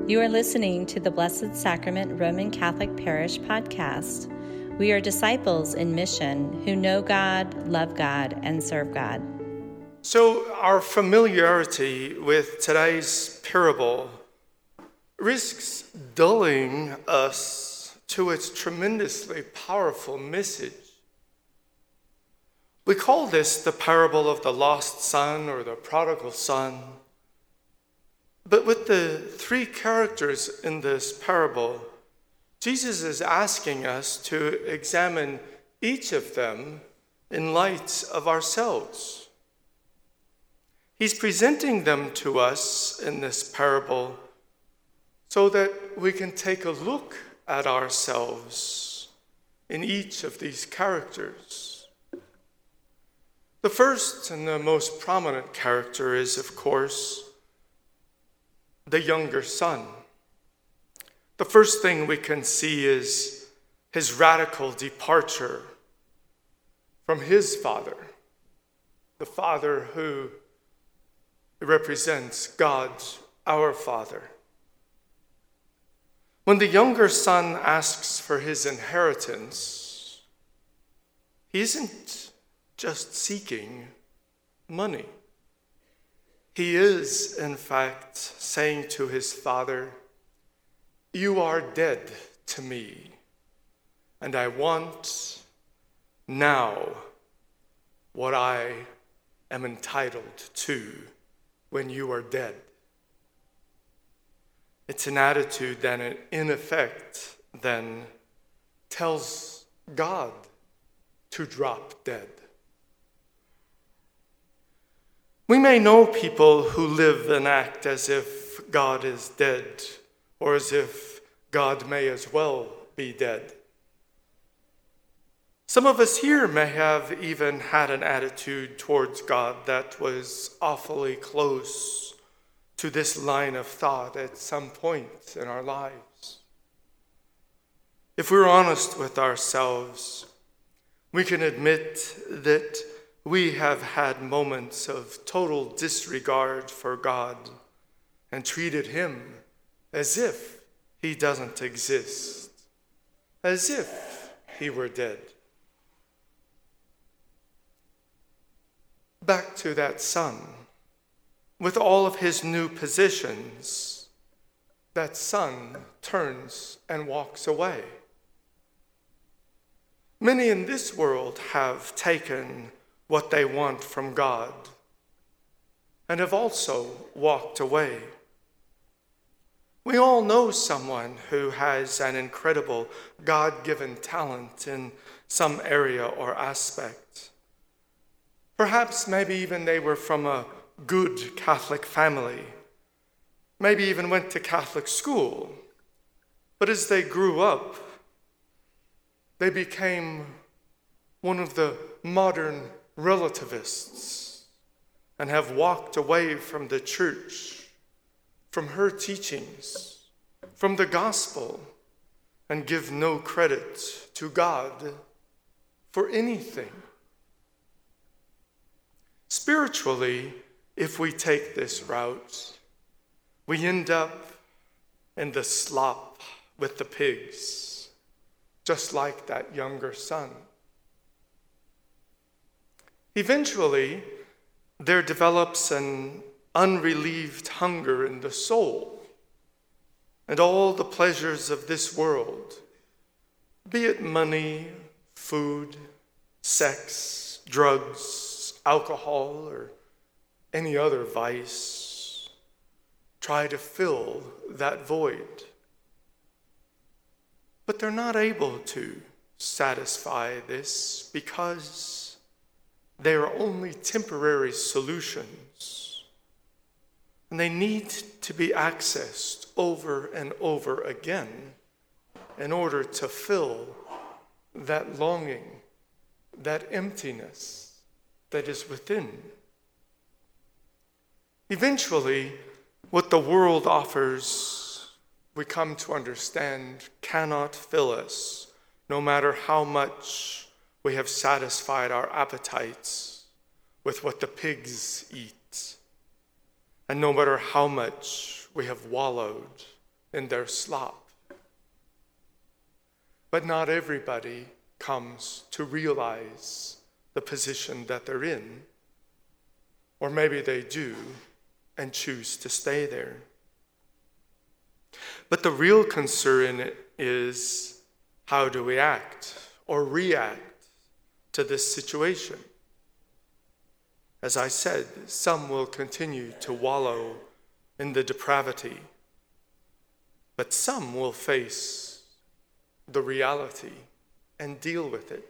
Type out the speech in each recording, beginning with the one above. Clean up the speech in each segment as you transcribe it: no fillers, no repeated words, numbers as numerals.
You are listening to the Blessed Sacrament Roman Catholic Parish podcast. We are disciples in mission who know God, love God, and serve God. So our familiarity with today's parable risks dulling us to its tremendously powerful message. We call this the parable of the lost son or the prodigal son. But with the three characters in this parable, Jesus is asking us to examine each of them in light of ourselves. He's presenting them to us in this parable so that we can take a look at ourselves in each of these characters. The first and the most prominent character is, of course, the younger son. The first thing we can see is his radical departure from his father, the Father who represents God, our Father. When the younger son asks for his inheritance, he isn't just seeking money. He is, in fact, saying to his father, "You are dead to me, and I want now what I am entitled to when you are dead." It's an attitude that, in effect, then tells God to drop dead. We may know people who live and act as if God is dead, or as if God may as well be dead. Some of us here may have even had an attitude towards God that was awfully close to this line of thought at some point in our lives. If we're honest with ourselves, we can admit that we have had moments of total disregard for God and treated him as if he doesn't exist, as if he were dead. Back to that son. With all of his new possessions, that son turns and walks away. Many in this world have taken what they want from God and have also walked away. We all know someone who has an incredible God-given talent in some area or aspect. Perhaps maybe even they were from a good Catholic family, maybe even went to Catholic school, but as they grew up, they became one of the modern relativists and have walked away from the church, from her teachings, from the gospel, and give no credit to God for anything. Spiritually, if we take this route, we end up in the slop with the pigs, just like that younger son. Eventually, there develops an unrelieved hunger in the soul, and all the pleasures of this world, be it money, food, sex, drugs, alcohol, or any other vice, try to fill that void. But they're not able to satisfy this because they are only temporary solutions, and they need to be accessed over and over again in order to fill that longing, that emptiness that is within. Eventually, what the world offers, we come to understand, cannot fill us, no matter how much we have satisfied our appetites with what the pigs eat, and no matter how much we have wallowed in their slop. But not everybody comes to realize the position that they're in, or maybe they do and choose to stay there. But the real concern is, how do we act or react to this situation? As I said, some will continue to wallow in the depravity, but some will face the reality and deal with it.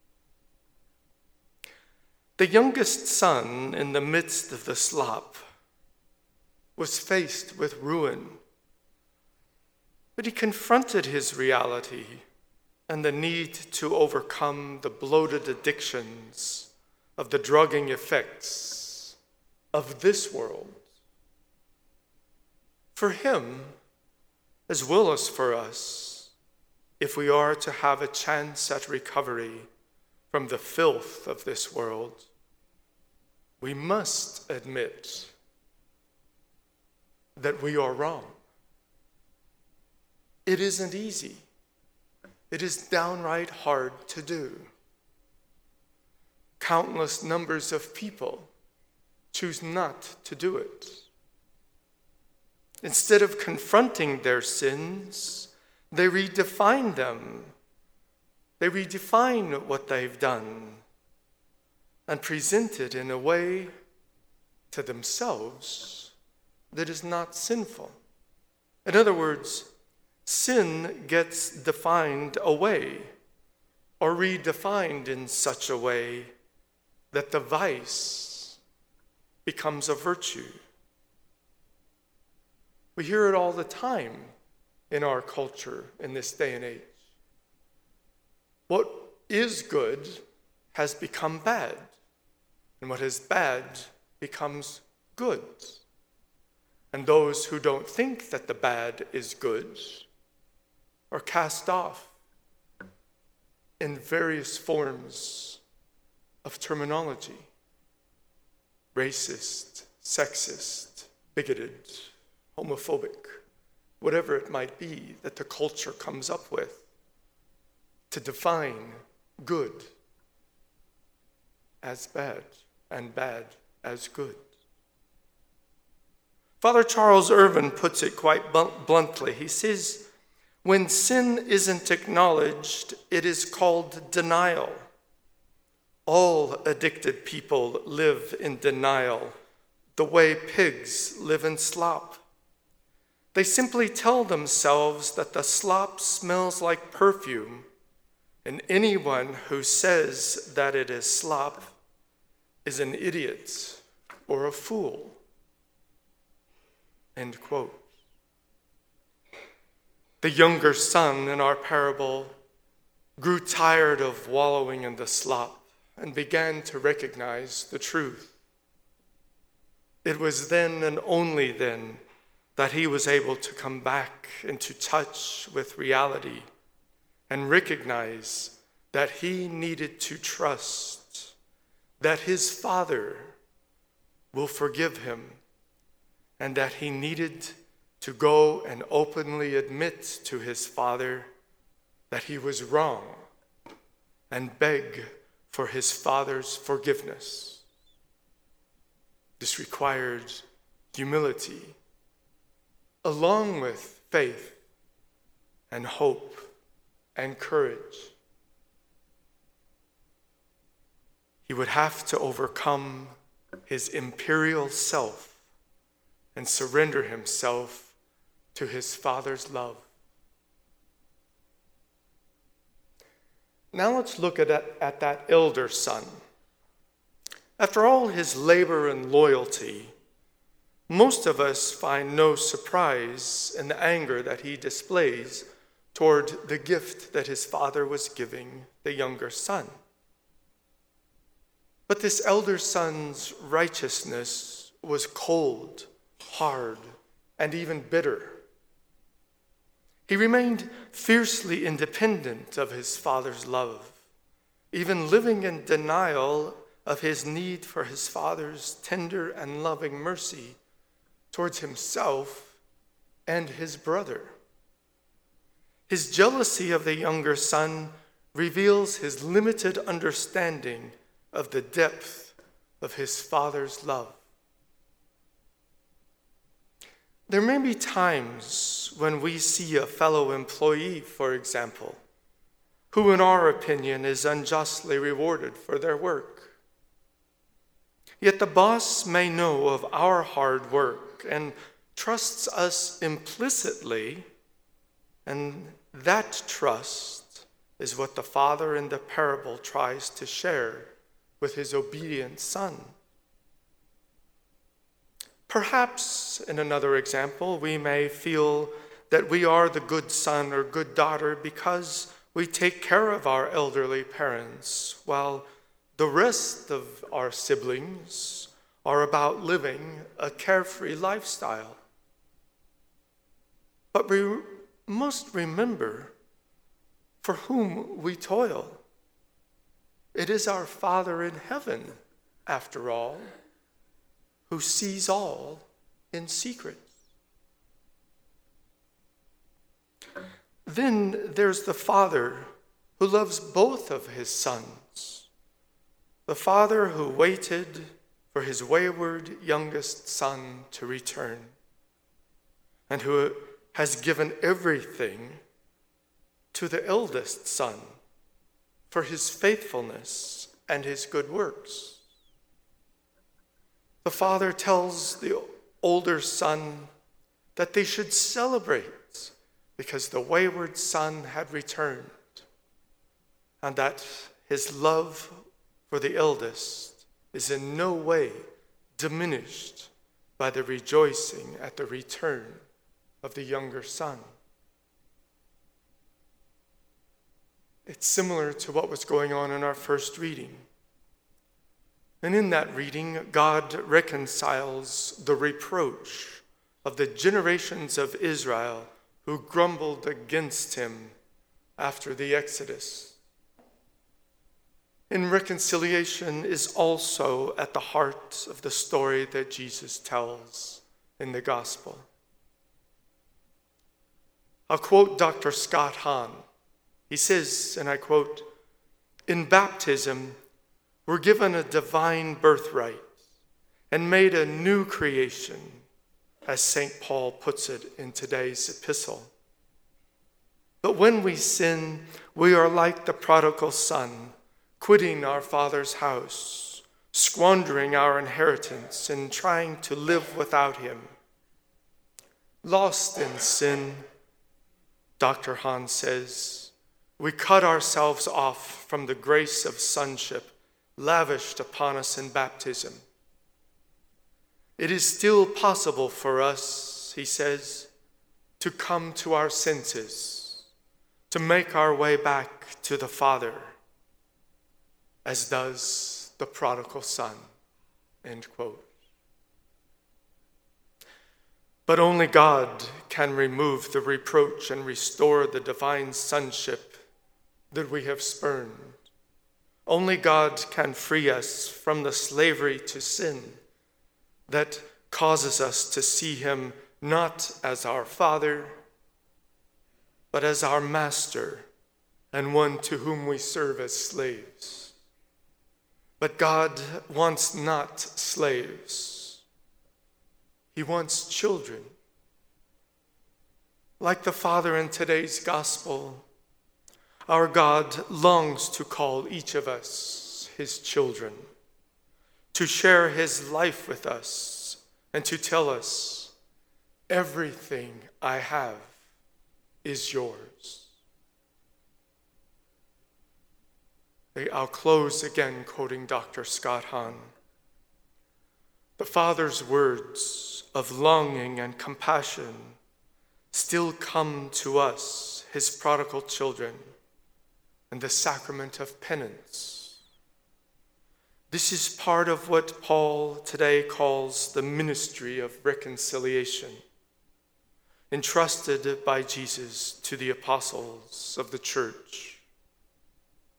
The youngest son, in the midst of the slop, was faced with ruin, but he confronted his reality and the need to overcome the bloated addictions of the drugging effects of this world. For him, as well as for us, if we are to have a chance at recovery from the filth of this world, we must admit that we are wrong. It isn't easy. It is downright hard to do. Countless numbers of people choose not to do it. Instead of confronting their sins, they redefine them. They redefine what they've done and present it in a way to themselves that is not sinful. In other words, sin gets defined away or redefined in such a way that the vice becomes a virtue. We hear it all the time in our culture in this day and age. What is good has become bad, and what is bad becomes good. And those who don't think that the bad is good are cast off in various forms of terminology: racist, sexist, bigoted, homophobic, whatever it might be that the culture comes up with to define good as bad and bad as good. Father Charles Irvin puts it quite bluntly. He says, when sin isn't acknowledged, it is called denial. All addicted people live in denial, the way pigs live in slop. They simply tell themselves that the slop smells like perfume, and anyone who says that it is slop is an idiot or a fool. End quote. The younger son in our parable grew tired of wallowing in the slop and began to recognize the truth. It was then and only then that he was able to come back into touch with reality and recognize that he needed to trust that his Father will forgive him, and that he needed to go and openly admit to his Father that he was wrong and beg for his Father's forgiveness. This required humility, along with faith and hope and courage. He would have to overcome his imperial self and surrender himself to his Father's love. Now let's look at that elder son. After all his labor and loyalty, most of us find no surprise in the anger that he displays toward the gift that his father was giving the younger son. But this elder son's righteousness was cold, hard, and even bitter. He remained fiercely independent of his father's love, even living in denial of his need for his father's tender and loving mercy towards himself and his brother. His jealousy of the younger son reveals his limited understanding of the depth of his father's love. There may be times when we see a fellow employee, for example, who in our opinion is unjustly rewarded for their work. Yet the boss may know of our hard work and trusts us implicitly, and that trust is what the father in the parable tries to share with his obedient son. Perhaps, in another example, we may feel that we are the good son or good daughter because we take care of our elderly parents, while the rest of our siblings are about living a carefree lifestyle. But we must remember for whom we toil. It is our Father in heaven, after all, who sees all in secret. Then there's the father who loves both of his sons, the father who waited for his wayward youngest son to return, and who has given everything to the eldest son for his faithfulness and his good works. The father tells the older son that they should celebrate because the wayward son had returned, and that his love for the eldest is in no way diminished by the rejoicing at the return of the younger son. It's similar to what was going on in our first reading. And in that reading, God reconciles the reproach of the generations of Israel who grumbled against him after the Exodus. And reconciliation is also at the heart of the story that Jesus tells in the gospel. I'll quote Dr. Scott Hahn. He says, and I quote, "In baptism, we're given a divine birthright and made a new creation, as St. Paul puts it in today's epistle. But when we sin, we are like the prodigal son, quitting our father's house, squandering our inheritance and trying to live without him. Lost in sin," Dr. Hahn says, "we cut ourselves off from the grace of sonship lavished upon us in baptism. It is still possible for us," he says, "to come to our senses, to make our way back to the Father, as does the prodigal son," end quote. But only God can remove the reproach and restore the divine sonship that we have spurned. Only God can free us from the slavery to sin that causes us to see him not as our Father, but as our master and one to whom we serve as slaves. But God wants not slaves. He wants children. Like the Father in today's gospel, our God longs to call each of us his children, to share his life with us, and to tell us, "Everything I have is yours." I'll close again quoting Dr. Scott Hahn. The Father's words of longing and compassion still come to us, his prodigal children, in the sacrament of penance. This is part of what Paul today calls the ministry of reconciliation, entrusted by Jesus to the apostles of the church.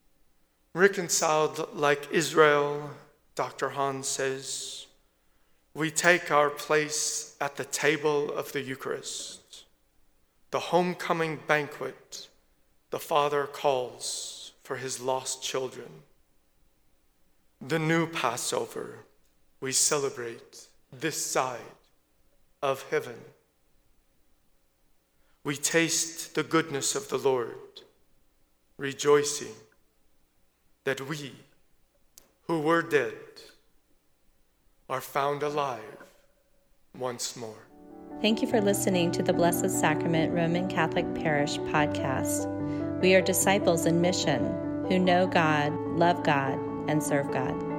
Reconciled like Israel, Dr. Hahn says, we take our place at the table of the Eucharist, the homecoming banquet the Father calls for his lost children. The new Passover we celebrate this side of heaven. We taste the goodness of the Lord, rejoicing that we, who were dead, are found alive once more. Thank you for listening to the Blessed Sacrament Roman Catholic Parish podcast. We are disciples in mission who know God, love God, and serve God.